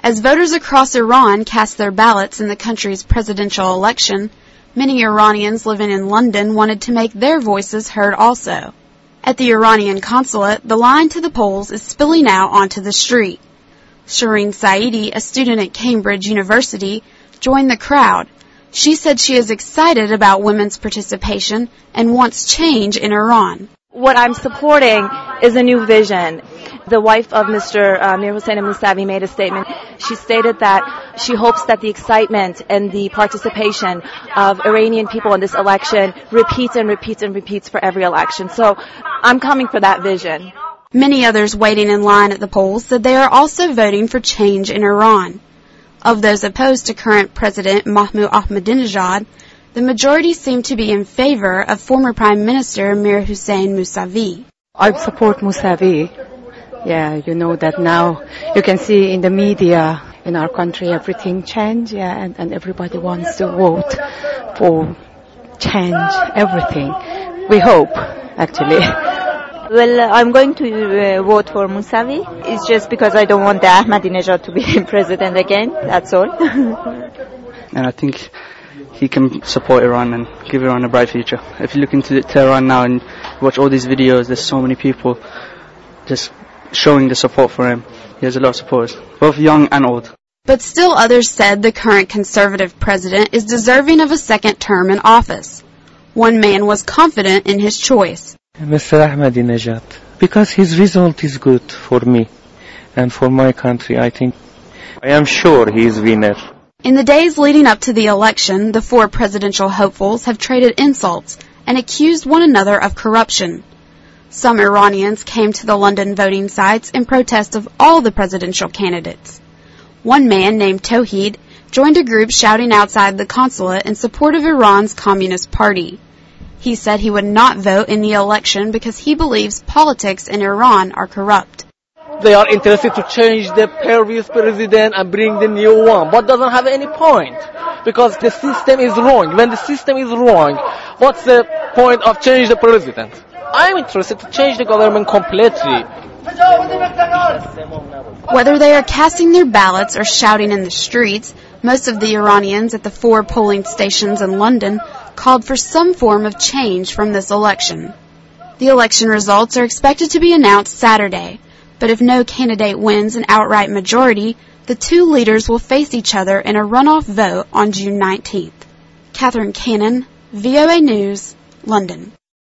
As voters across Iran cast their ballots in the country's presidential election, many Iranians living in London wanted to make their voices heard also. At the Iranian consulate, the line to the polls is spilling out onto the street. Shireen Saidi, a student at Cambridge University, joined the crowd. She said she is excited about women's participation and wants change in Iran. What I'm supporting is a new vision. The wife of Mr. Mir Hossein Mousavi made a statement. She stated that she hopes that the excitement and the participation of Iranian people in this election repeats and repeats and repeats for every election. So I'm coming for that vision. Many others waiting in line at the polls said they are also voting for change in Iran. Of those opposed to current President Mahmoud Ahmadinejad, the majority seem to be in favor of former Prime Minister Mir Hossein Mousavi. I support Mousavi. Yeah, you know that now you can see in the media in our country everything changed, and everybody wants to vote for change, everything. We hope, actually. Well, I'm going to vote for Mousavi. It's just because I don't want the Ahmadinejad to be president again, that's all. And I think he can support Iran and give Iran a bright future. If you look into Tehran now and watch all these videos, there's so many people just showing the support for him. He has a lot of supporters, both young and old. But still others said the current conservative president is deserving of a second term in office. One man was confident in his choice. Mr. Ahmadinejad, because his result is good for me and for my country. I am sure he is winner. In the days leading up to the election, the four presidential hopefuls have traded insults and accused one another of corruption. Some Iranians came to the London voting sites in protest of all the presidential candidates. One man named Tawhid joined a group shouting outside the consulate in support of Iran's Communist Party. He said he would not vote in the election because he believes politics in Iran are corrupt. They are interested to change the previous president and bring the new one, but doesn't have any point because the system is wrong. When the system is wrong, what's the point of change the president? I'm interested to change the government completely. Whether they are casting their ballots or shouting in the streets, most of the Iranians at the 4 polling stations in London called for some form of change from this election. The election results are expected to be announced Saturday, but if no candidate wins an outright majority, the two leaders will face each other in a runoff vote on June 19th. Catherine Cannon, VOA News, London.